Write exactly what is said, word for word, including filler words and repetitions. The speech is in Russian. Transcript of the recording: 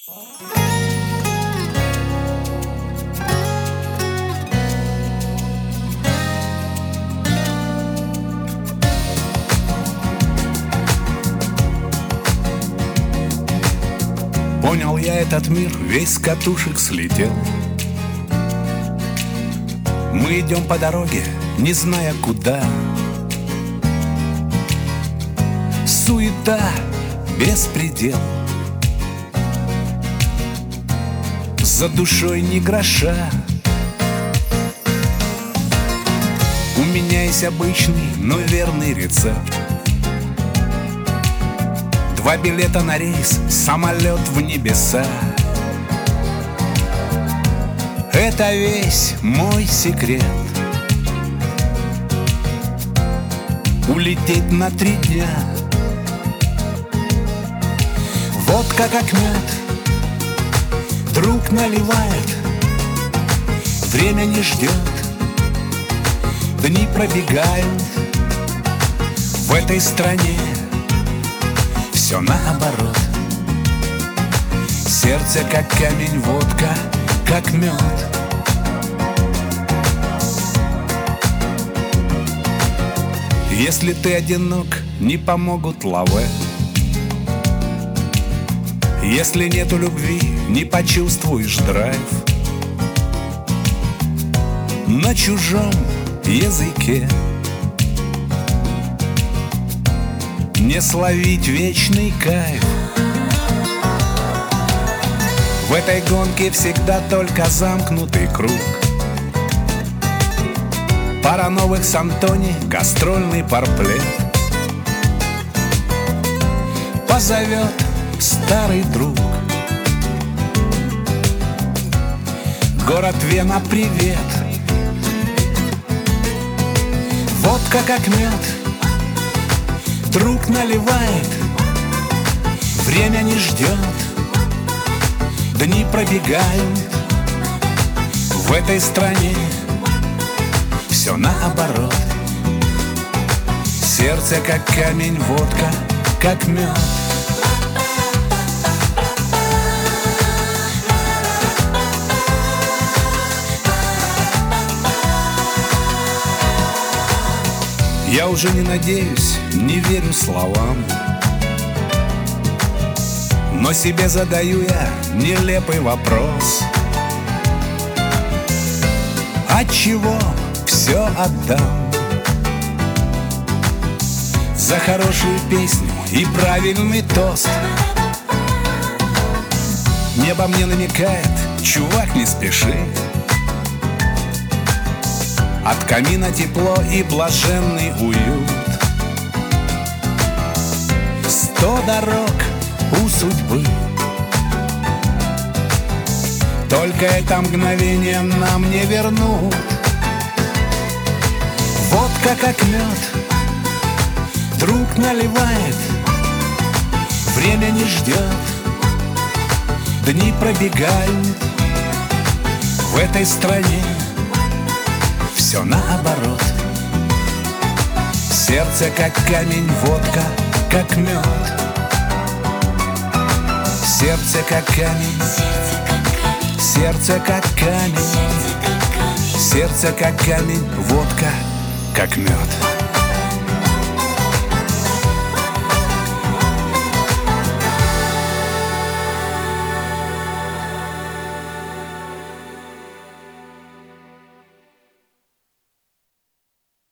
Понял я этот мир, весь с катушек слетел. Мы идем по дороге, не зная куда. Суета, беспредел. За душой ни гроша. У меня есть обычный, но верный рецепт. Два билета на рейс, самолет в небеса. Это весь мой секрет. Улететь на три дня. Водка как мед, друг наливает. Время не ждет, дни пробегают. В этой стране все наоборот. Сердце как камень, водка как мед. Если ты одинок, не помогут лавэ. Если нету любви, не почувствуешь драйв. На чужом языке не словить вечный кайф. В этой гонке всегда только замкнутый круг. Пара новых с Антони, гастрольный парплет. Позовет старый друг. Город Вена, привет. Водка как мед, друг наливает. Время не ждет, дни пробегают. В этой стране все наоборот. Сердце как камень, водка как мед. Я уже не надеюсь, не верю словам, но себе задаю я нелепый вопрос: отчего все отдам за хорошую песню и правильный тост? Небо мне намекает: чувак, не спеши. От камина тепло и блаженный уют. Сто дорог у судьбы, только это мгновение нам не вернут. Водка как мед, друг наливает. Время не ждет, дни пробегают. В этой стране все наоборот. Сердце как камень, водка как мед. Сердце как камень, сердце как камень, сердце как камень, водка как мед.